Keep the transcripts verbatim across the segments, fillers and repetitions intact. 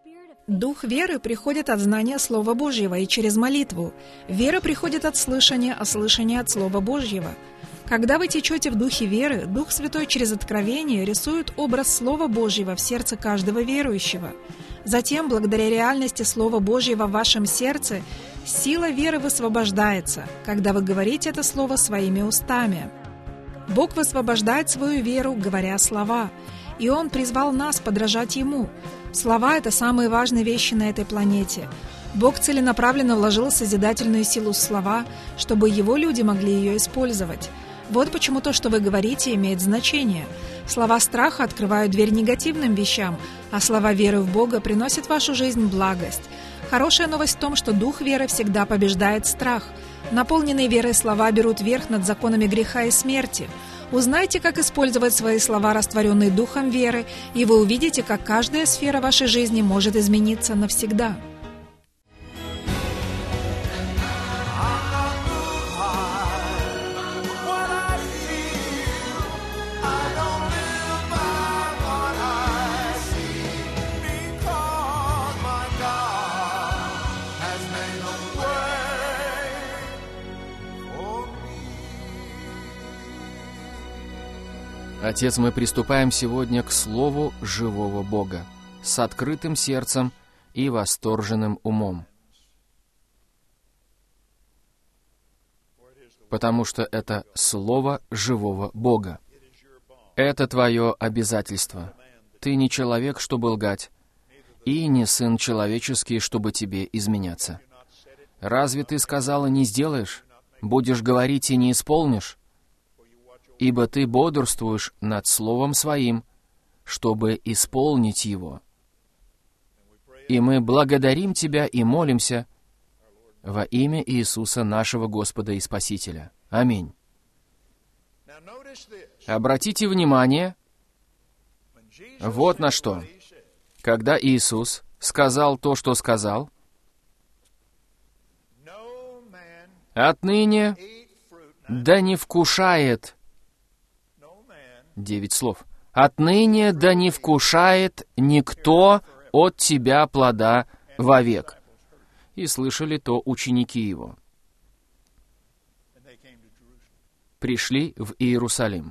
Дух веры приходит от знания Слова Божьего и через молитву. Вера приходит от слышания, а слышание от Слова Божьего. Когда вы течете в духе веры, Дух Святой через откровение рисует образ Слова Божьего в сердце каждого верующего. Затем, благодаря реальности Слова Божьего в вашем сердце, сила веры высвобождается, когда вы говорите это Слово своими устами. Бог высвобождает свою веру, говоря слова, и Он призвал нас подражать Ему. Слова — это самые важные вещи на этой планете. Бог целенаправленно вложил созидательную силу в слова, чтобы Его люди могли ее использовать. Вот почему то, что вы говорите, имеет значение. Слова страха открывают дверь негативным вещам, а слова веры в Бога приносят в вашу жизнь благость. Хорошая новость в том, что дух веры всегда побеждает страх. Наполненные верой слова берут верх над законами греха и смерти. Узнайте, как использовать свои слова, растворенные духом веры, и вы увидите, как каждая сфера вашей жизни может измениться навсегда. Отец, мы приступаем сегодня к Слову живого Бога с открытым сердцем и восторженным умом, потому что это Слово живого Бога. Это Твое обязательство. Ты не человек, чтобы лгать, и не сын человеческий, чтобы Тебе изменяться. Разве Ты сказала, не сделаешь? Будешь говорить и не исполнишь? Ибо Ты бодрствуешь над Словом Своим, чтобы исполнить его. И мы благодарим Тебя и молимся во имя Иисуса нашего Господа и Спасителя. Аминь. Обратите внимание, вот на что. Когда Иисус сказал то, что сказал, «Отныне да не вкушает». Девять слов. «Отныне да не вкушает никто от тебя плода вовек». И слышали то ученики Его. Пришли в Иерусалим.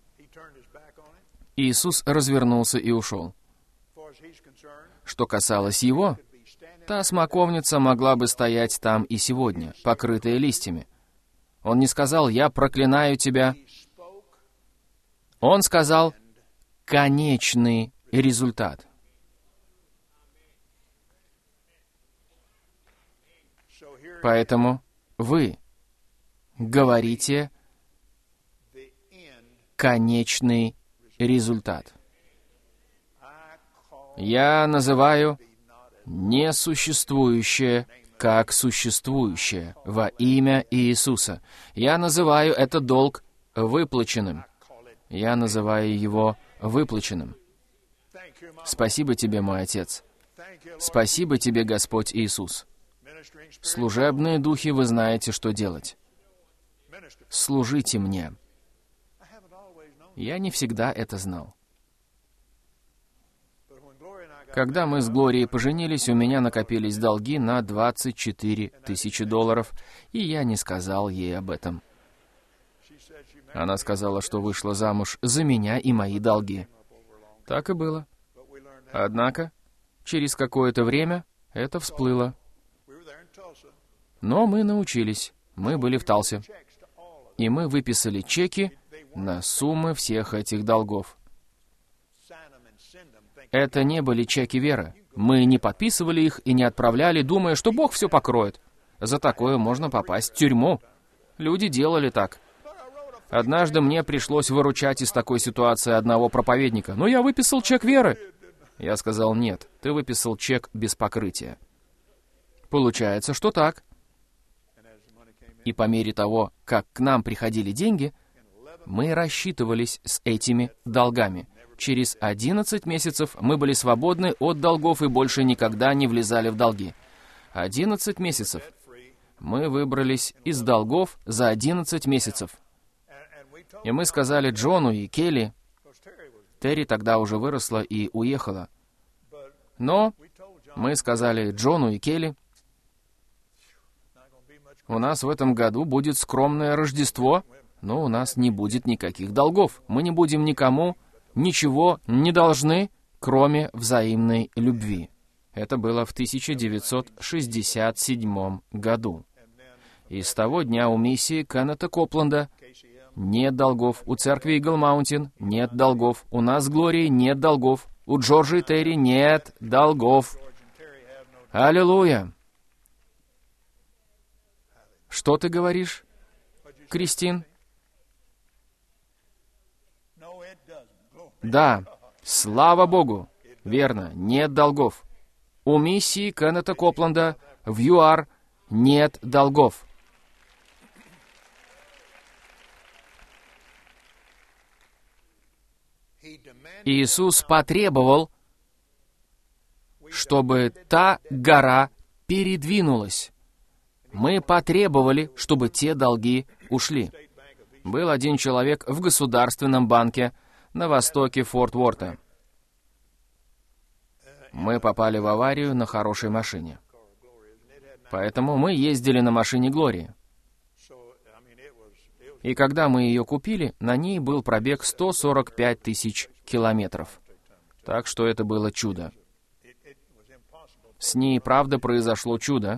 Иисус развернулся и ушел. Что касалось Его, та смоковница могла бы стоять там и сегодня, покрытая листьями. Он не сказал: «Я проклинаю тебя». Он сказал конечный результат. Поэтому вы говорите конечный результат. Я называю несуществующее как существующее во имя Иисуса. Я называю этот долг выплаченным. Я называю его выплаченным. Спасибо Тебе, мой Отец. Спасибо Тебе, Господь Иисус. Служебные духи, вы знаете, что делать. Служите мне. Я не всегда это знал. Когда мы с Глорией поженились, у меня накопились долги на двадцать четыре тысячи долларов, и я не сказал ей об этом. Она сказала, что вышла замуж за меня и мои долги. Так и было. Однако, через какое-то время это всплыло. Но мы научились. Мы были в Талсе. И мы выписали чеки на суммы всех этих долгов. Это не были чеки веры. Мы не подписывали их и не отправляли, думая, что Бог все покроет. За такое можно попасть в тюрьму. Люди делали так. Однажды мне пришлось выручать из такой ситуации одного проповедника. «Но я выписал чек веры». Я сказал: «Нет, ты выписал чек без покрытия». Получается, что так. И по мере того, как к нам приходили деньги, мы рассчитывались с этими долгами. Через одиннадцать месяцев мы были свободны от долгов и больше никогда не влезали в долги. одиннадцать месяцев. Мы выбрались из долгов за одиннадцать месяцев. И мы сказали Джону и Келли, Терри тогда уже выросла и уехала. Но Мы сказали Джону и Келли: у нас в этом году будет скромное Рождество, но у нас не будет никаких долгов. Мы не будем никому ничего не должны, кроме взаимной любви. Это было в тысяча девятьсот шестьдесят седьмом году. И с того дня у миссии Кеннета Копленда нет долгов, у церкви Eagle Mountain нет долгов, у нас с Глорией нет долгов, у Джорджа и Терри нет долгов. Аллилуйя! Что ты говоришь, Кристин? Да, слава Богу! Верно, нет долгов. У миссии Кеннета Копленда в ЮАР нет долгов. Иисус потребовал, чтобы та гора передвинулась. Мы потребовали, чтобы те долги ушли. Был один человек в Государственном банке на востоке Форт Уорта. Мы попали в аварию на хорошей машине. Поэтому мы ездили на машине Глории. И когда мы ее купили, на ней был пробег сто сорок пять тысяч километров. Так что это было чудо. С ней, правда, произошло чудо.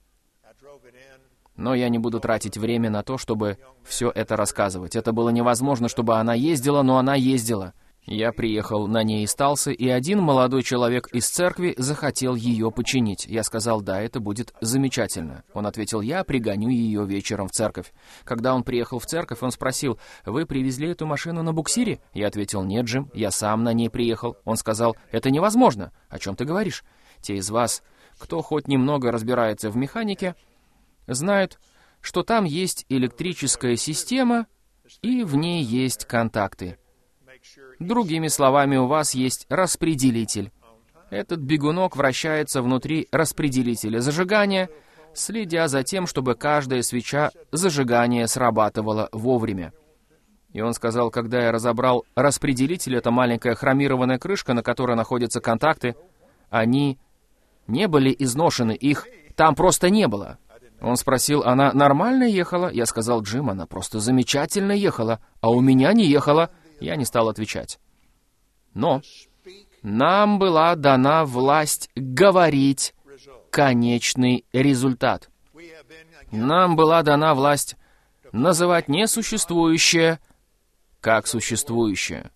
Но я не буду тратить время на то, чтобы все это рассказывать. Это было невозможно, чтобы она ездила, но она ездила. Я приехал на ней из Талсы, и один молодой человек из церкви захотел ее починить. Я сказал: да, это будет замечательно. Он ответил: я пригоню ее вечером в церковь. Когда он приехал в церковь, он спросил: вы привезли эту машину на буксире? Я ответил: нет, Джим, я сам на ней приехал. Он сказал: это невозможно. О чем ты говоришь? Те из вас, кто хоть немного разбирается в механике, знают, что там есть электрическая система, и в ней есть контакты. Другими словами, у вас есть распределитель. Этот бегунок вращается внутри распределителя зажигания, следя за тем, чтобы каждая свеча зажигания срабатывала вовремя. И он сказал: когда я разобрал распределитель, это маленькая хромированная крышка, на которой находятся контакты, они не были изношены, их там просто не было. Он спросил: она нормально ехала? Я сказал: Джим, она просто замечательно ехала, а у меня не ехала. Я не стал отвечать. Но нам была дана власть говорить конечный результат. Нам была дана власть называть несуществующее как существующее.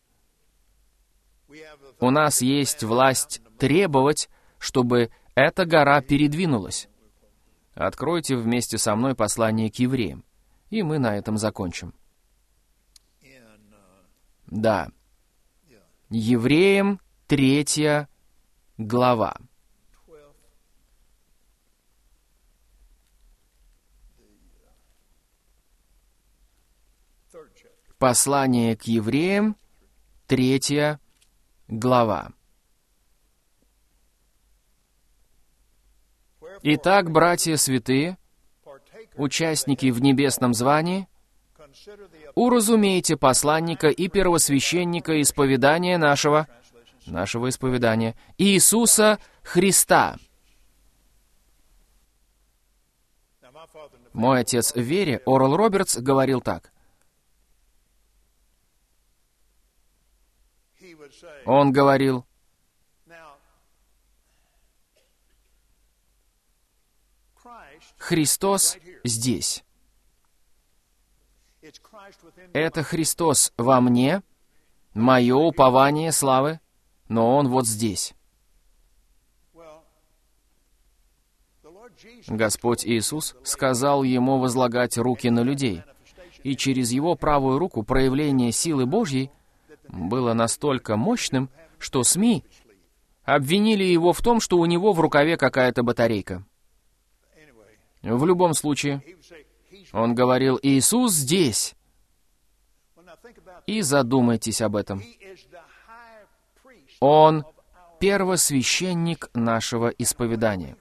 У нас есть власть требовать, чтобы эта гора передвинулась. Откройте вместе со мной послание к евреям, и мы на этом закончим. Да. Евреям, третья глава. Послание к евреям, третья глава. Итак, братья святые, участники в небесном звании, уразумейте посланника и первосвященника исповедания нашего, нашего исповедания, Иисуса Христа. Мой отец в вере, Орл Робертс, говорил так. Он говорил: Христос здесь. Это Христос во мне, мое упование славы, но Он вот здесь. Господь Иисус сказал ему возлагать руки на людей, и через Его правую руку проявление силы Божьей было настолько мощным, что СМИ обвинили Его в том, что у Него в рукаве какая-то батарейка. В любом случае, Он говорил: Иисус здесь. И задумайтесь об этом. Он первосвященник нашего исповедания.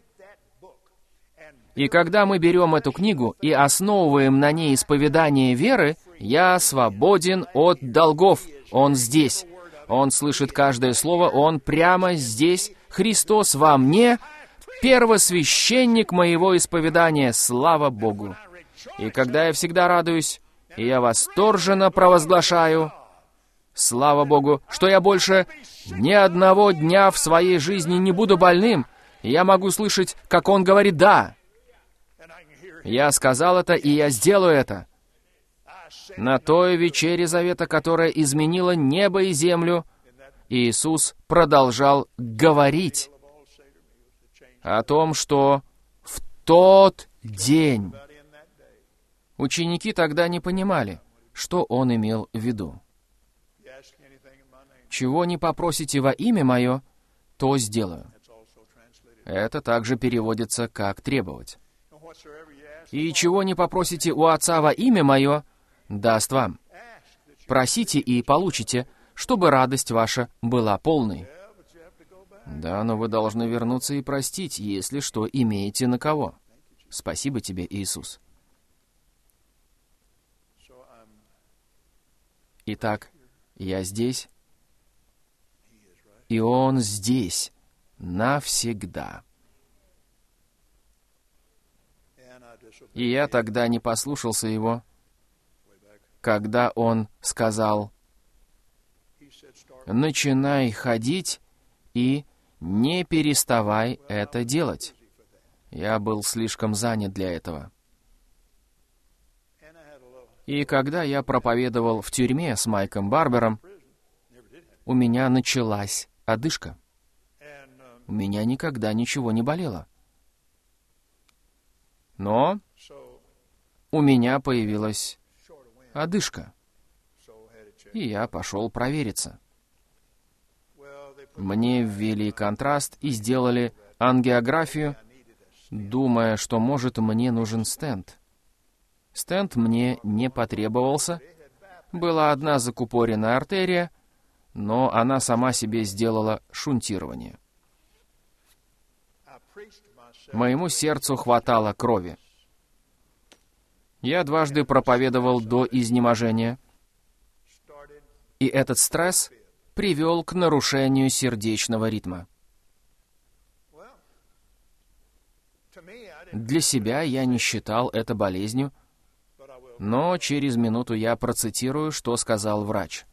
И когда мы берем эту книгу и основываем на ней исповедание веры, я свободен от долгов. Он здесь. Он слышит каждое слово, Он прямо здесь, Христос во мне, первосвященник моего исповедания, слава Богу. И когда я всегда радуюсь, и я восторженно провозглашаю, слава Богу, что я больше ни одного дня в своей жизни не буду больным, я могу слышать, как Он говорит «да». Я сказал это, и я сделаю это. На той вечере завета, которая изменила небо и землю, Иисус продолжал говорить о том, что в тот день ученики тогда не понимали, что Он имел в виду. «Чего не попросите во имя Мое, то сделаю». Это также переводится как «требовать». «И чего не попросите у Отца во имя Мое, даст вам. Просите и получите, чтобы радость ваша была полной». Да, но вы должны вернуться и простить, если что имеете на кого. Спасибо тебе, Иисус. Итак, я здесь, и Он здесь навсегда. И я тогда не послушался Его, когда Он сказал: «Начинай ходить и не переставай это делать». Я был слишком занят для этого. И когда я проповедовал в тюрьме с Майком Барбером, у меня началась одышка. У меня никогда ничего не болело. Но у меня появилась одышка. И я пошел провериться. Мне ввели контраст и сделали ангиографию, думая, что, может, мне нужен стенд. Стенд мне не потребовался. Была одна закупоренная артерия, но она сама себе сделала шунтирование. Моему сердцу хватало крови. Я дважды проповедовал до изнеможения, и этот стресс привел к нарушению сердечного ритма. Для себя я не считал это болезнью, но через минуту я процитирую, что сказал врач.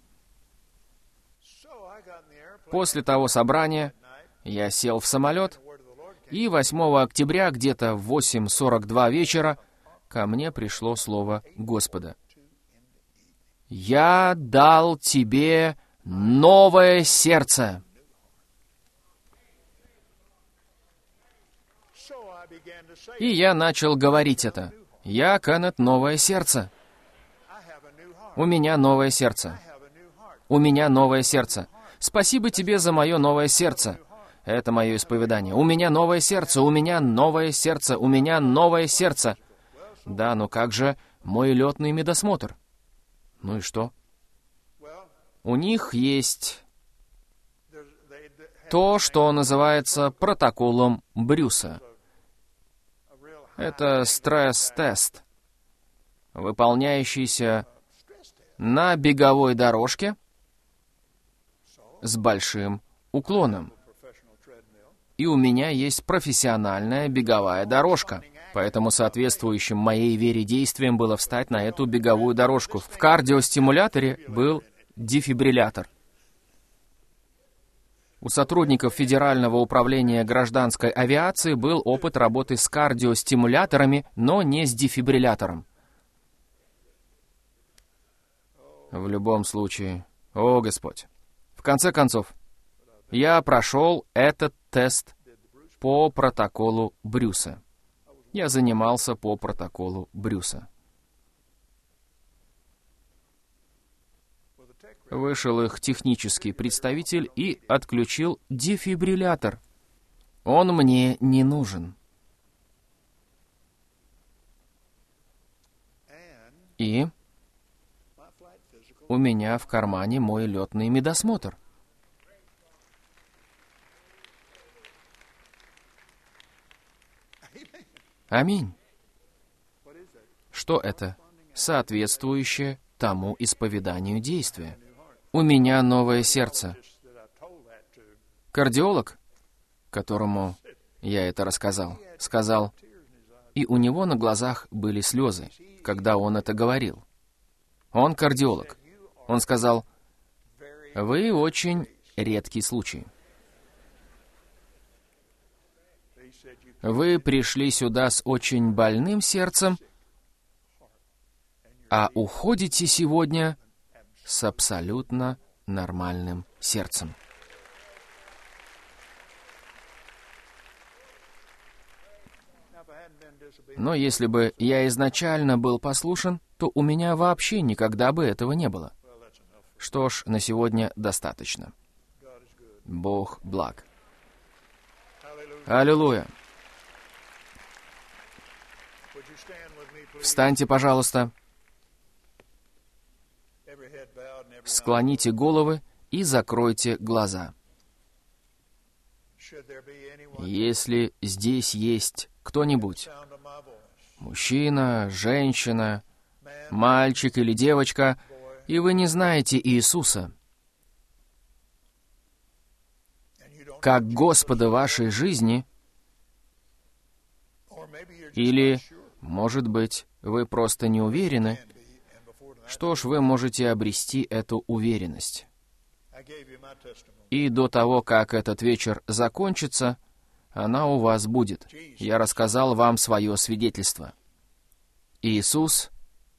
После того собрания я сел в самолет, и восьмого октября, где-то в восемь сорок два вечера, ко мне пришло слово Господа. «Я дал тебе новое сердце». И я начал говорить это. «Я, Кеннет, новое сердце. У меня новое сердце. У меня новое сердце. Спасибо тебе за мое новое сердце. Это мое исповедание. У меня новое сердце, у меня новое сердце, у меня новое сердце». Да, но как же мой летный медосмотр? Ну и что? У них есть то, что называется протоколом Брюса. Это стресс-тест, выполняющийся на беговой дорожке с большим уклоном. И у меня есть профессиональная беговая дорожка. Поэтому соответствующим моей вере действием было встать на эту беговую дорожку. В кардиостимуляторе был дефибриллятор. У сотрудников Федерального управления гражданской авиации был опыт работы с кардиостимуляторами, но не с дефибриллятором. В любом случае, о Господь. В конце концов, я прошел этот тест по протоколу Брюса. Я занимался по протоколу Брюса. Вышел их технический представитель и отключил дефибриллятор. Он мне не нужен. И у меня в кармане мой летный медосмотр. Аминь. Что это? Соответствующее тому исповеданию действия. У меня новое сердце. Кардиолог? которому я это рассказал, сказал, и у него на глазах были слезы, когда он это говорил. Он кардиолог. Он сказал, «Вы очень редкий случай. Вы пришли сюда с очень больным сердцем, а уходите сегодня с абсолютно нормальным сердцем». Но если бы я изначально был послушен, то у меня вообще никогда бы этого не было. Что ж, на сегодня достаточно. Бог благ. Аллилуйя. Встаньте, пожалуйста. Склоните головы и закройте глаза. Если здесь есть кто-нибудь, мужчина, женщина, мальчик или девочка, и вы не знаете Иисуса как Господа вашей жизни, или, может быть, вы просто не уверены, что ж, вы можете обрести эту уверенность. И до того, как этот вечер закончится, она у вас будет. Я рассказал вам свое свидетельство. Иисус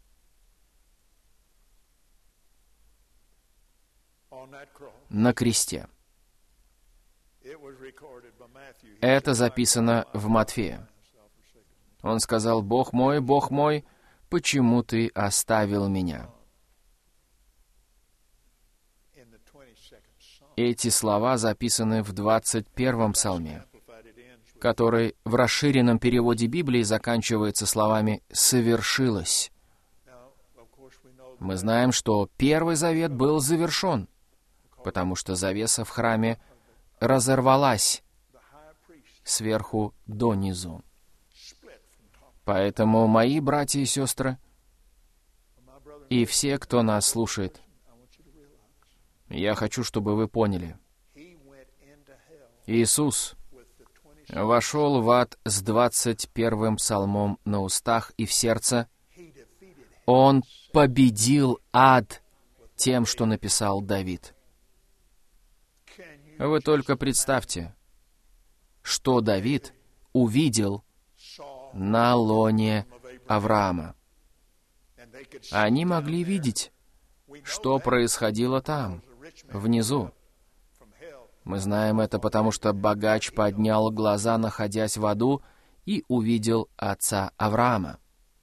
на кресте. Это записано в Матфея. Он сказал, «Бог мой, Бог мой, почему ты оставил меня?» Эти слова записаны в двадцать первом псалме, который в расширенном переводе Библии заканчивается словами «совершилось». Мы знаем, что Первый Завет был завершен, потому что завеса в храме разорвалась сверху донизу. Поэтому, мои братья и сестры, и все, кто нас слушает, я хочу, чтобы вы поняли, Иисус вошел в ад с двадцать первым псалмом на устах и в сердце. Он победил ад тем, что написал Давид. Вы только представьте, что Давид увидел на лоне Авраама. Они могли видеть, что происходило там, внизу. Мы знаем это, потому что богач поднял глаза, находясь в аду, и увидел отца Авраама.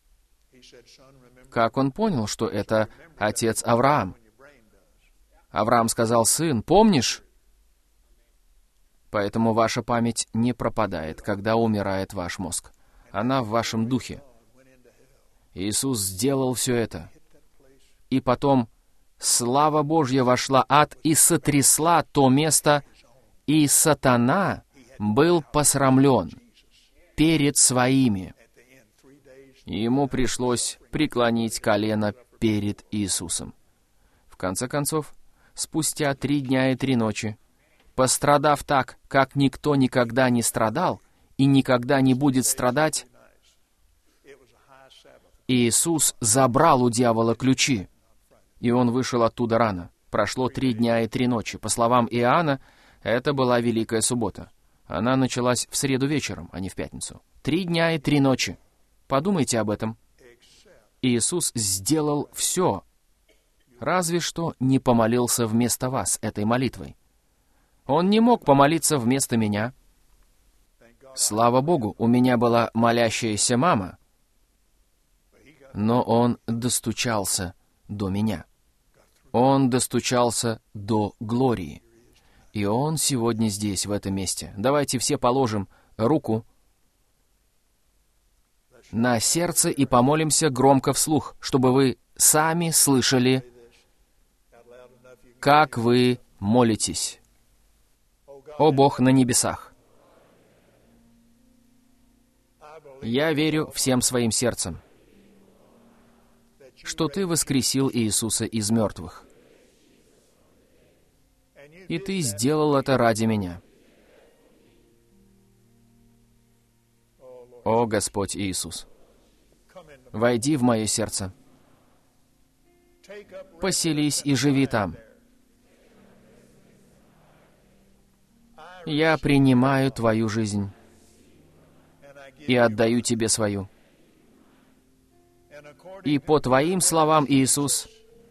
Как он понял, что это отец Авраам? Авраам сказал, «Сын, помнишь?» Поэтому ваша память не пропадает, когда умирает ваш мозг. Она в вашем духе. Иисус сделал все это. И потом слава Божья вошла в ад и сотрясла то место, и сатана был посрамлен перед своими. Ему пришлось преклонить колено перед Иисусом. В конце концов, спустя три дня и три ночи, пострадав так, как никто никогда не страдал и никогда не будет страдать, Иисус забрал у дьявола ключи, и он вышел оттуда рано. Прошло три дня и три ночи. По словам Иоанна, это была Великая Суббота. Она началась в среду вечером, а не в пятницу. Три дня и три ночи. Подумайте об этом. Иисус сделал все, разве что не помолился вместо вас этой молитвой. Он не мог помолиться вместо меня. Слава Богу, у меня была молящаяся мама, но он достучался до меня. Он достучался до Глории. И он сегодня здесь, в этом месте. Давайте все положим руку на сердце и помолимся громко вслух, чтобы вы сами слышали, как вы молитесь. О Бог на небесах! Я верю всем своим сердцем, что Ты воскресил Иисуса из мертвых. И Ты сделал это ради меня. О Господь Иисус, войди в мое сердце, поселись и живи там. Я принимаю Твою жизнь и отдаю Тебе свою. И по Твоим словам, Иисус,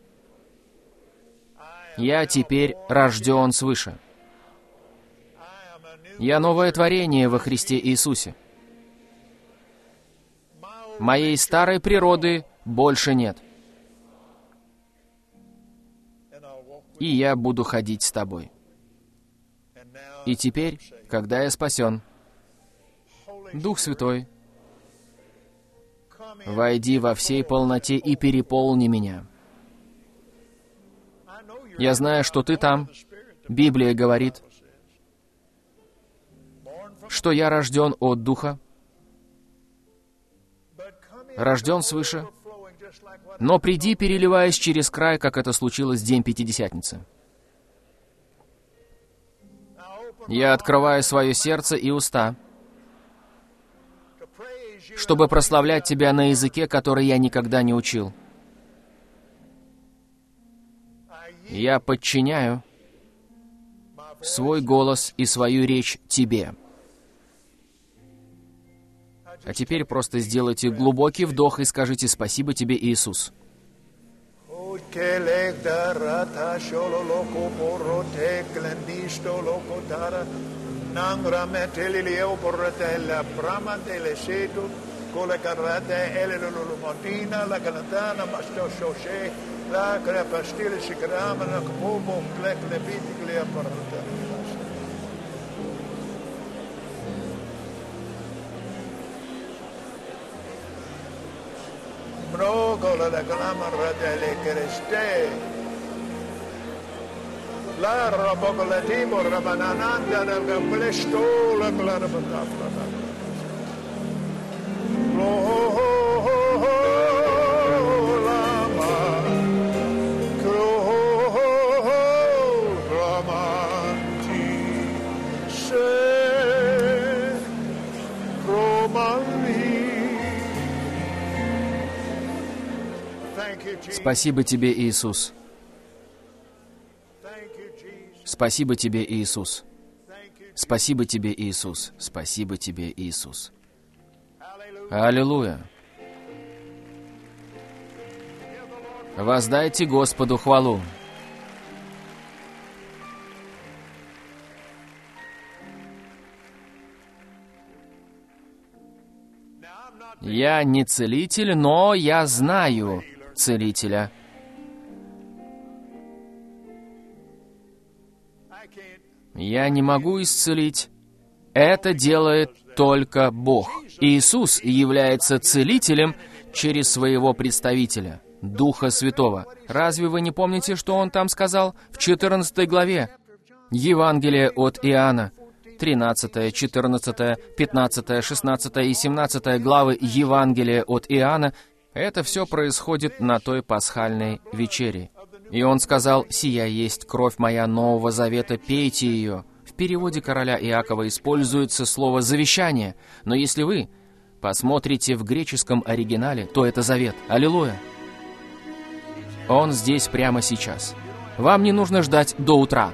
я теперь рожден свыше. Я новое творение во Христе Иисусе. Моей старой природы больше нет. И я буду ходить с Тобой. И теперь, когда я спасен, Дух Святой, войди во всей полноте и переполни меня. Я знаю, что Ты там. Библия говорит, что я рожден от Духа, рожден свыше, но приди, переливаясь через край, как это случилось в день Пятидесятницы. Я открываю свое сердце и уста, чтобы прославлять Тебя на языке, который я никогда не учил. Я подчиняю свой голос и свою речь Тебе. А теперь просто сделайте глубокий вдох и скажите «Спасибо Тебе, Иисус». Много la glamora delle creste. La roba la timo rabanananda del gablesto la clara batafla. Lo lama. Kro ramanti. Se romani. Спасибо Тебе, Иисус. Спасибо Тебе, Иисус. Спасибо Тебе, Иисус. Спасибо Тебе, Иисус. Аллилуйя. Воздайте Господу хвалу. Я не целитель, но я знаю целителя. Я не могу исцелить. Это делает только Бог. Иисус является целителем через своего представителя, Духа Святого. Разве вы не помните, что Он там сказал в четырнадцатой главе? Евангелие от Иоанна, тринадцатая, четырнадцатая, пятнадцатая, шестнадцатая и семнадцатая главы Евангелия от Иоанна. Это все происходит на той пасхальной вечере. И Он сказал: «Сия есть кровь моя нового завета, пейте ее». В переводе короля Иакова используется слово «завещание», но если вы посмотрите в греческом оригинале, то это завет. Аллилуйя! Он здесь прямо сейчас. Вам не нужно ждать до утра.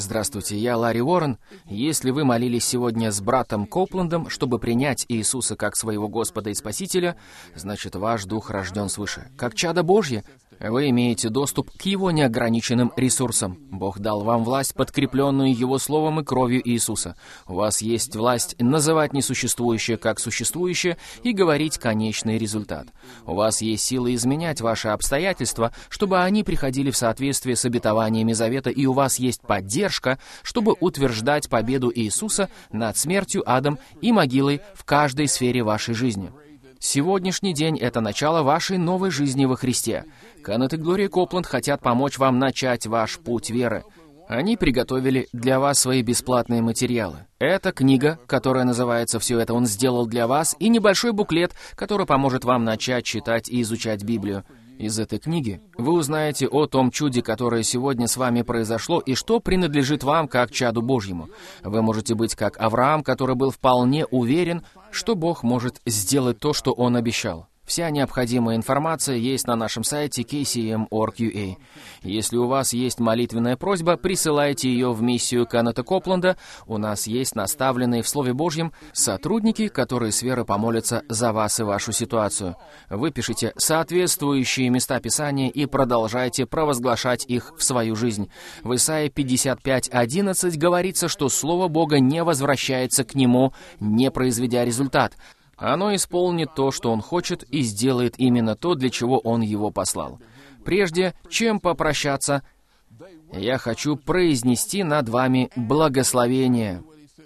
Здравствуйте, я Ларри Уоррен. Если вы молились сегодня с братом Копландом, чтобы принять Иисуса как своего Господа и Спасителя, значит, ваш дух рожден свыше. Как чадо Божье, вы имеете доступ к Его неограниченным ресурсам. Бог дал вам власть, подкрепленную Его Словом и кровью Иисуса. У вас есть власть называть несуществующее как существующее и говорить конечный результат. У вас есть сила изменять ваши обстоятельства, чтобы они приходили в соответствие с обетованиями Завета, и у вас есть поддержка, чтобы утверждать победу Иисуса над смертью, адом и могилой в каждой сфере вашей жизни. Сегодняшний день — это начало вашей новой жизни во Христе. Кеннет и Глория Копланд хотят помочь вам начать ваш путь веры. Они приготовили для вас свои бесплатные материалы. Это книга, которая называется «Все это Он сделал для вас», и небольшой буклет, который поможет вам начать читать и изучать Библию. Из этой книги вы узнаете о том чуде, которое сегодня с вами произошло, и что принадлежит вам как чаду Божьему. Вы можете быть как Авраам, который был вполне уверен, что Бог может сделать то, что Он обещал. Вся необходимая информация есть на нашем сайте кей си эм точка орг точка ю а. Если у вас есть молитвенная просьба, присылайте ее в миссию Кеннета Копланда. У нас есть наставленные в Слове Божьем сотрудники, которые с верой помолятся за вас и вашу ситуацию. Вы пишите соответствующие места Писания и продолжайте провозглашать их в свою жизнь. В Исаии пятьдесят пять одиннадцать говорится, что Слово Бога не возвращается к Нему, не произведя результат. Оно исполнит то, что Он хочет, и сделает именно то, для чего Он его послал. Прежде чем попрощаться, я хочу произнести над вами благословение.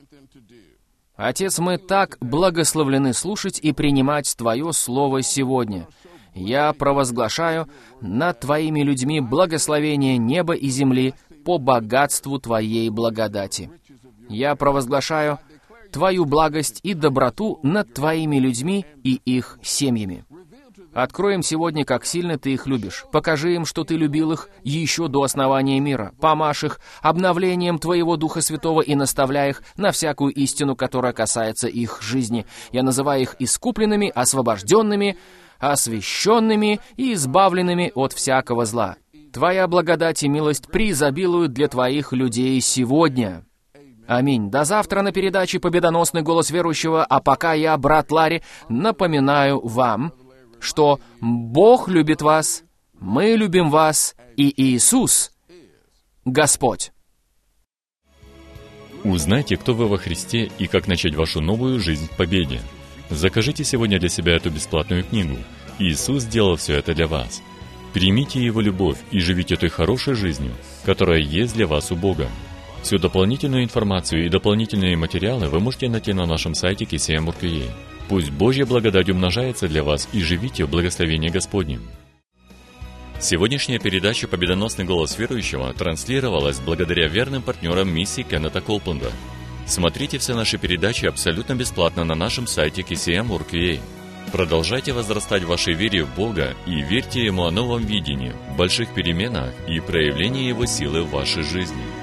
Отец, мы так благословлены слушать и принимать Твое Слово сегодня. Я провозглашаю над Твоими людьми благословение неба и земли по богатству Твоей благодати. Я провозглашаю Твою благость и доброту над Твоими людьми и их семьями. Открой им сегодня, как сильно Ты их любишь. Покажи им, что Ты любил их еще до основания мира. Помажь их обновлением Твоего Духа Святого и наставляй их на всякую истину, которая касается их жизни. Я называю их искупленными, освобожденными, освященными и избавленными от всякого зла. Твоя благодать и милость преизобилуют для Твоих людей сегодня. Аминь. До завтра на передаче «Победоносный голос верующего», а пока я, брат Ларри, напоминаю вам, что Бог любит вас, мы любим вас, и Иисус — Господь. Узнайте, кто вы во Христе и как начать вашу новую жизнь в победе. Закажите сегодня для себя эту бесплатную книгу. Иисус сделал все это для вас. Примите Его любовь и живите той хорошей жизнью, которая есть для вас у Бога. Всю дополнительную информацию и дополнительные материалы вы можете найти на нашем сайте кей си эм точка орг точка ю а. Пусть Божья благодать умножается для вас и живите в благословении Господнем. Сегодняшняя передача «Победоносный голос верующего» транслировалась благодаря верным партнерам миссии Кеннета Копланда. Смотрите все наши передачи абсолютно бесплатно на нашем сайте кей си эм точка орг точка ю а. Продолжайте возрастать в вашей вере в Бога и верьте Ему о новом видении, больших переменах и проявлении Его силы в вашей жизни.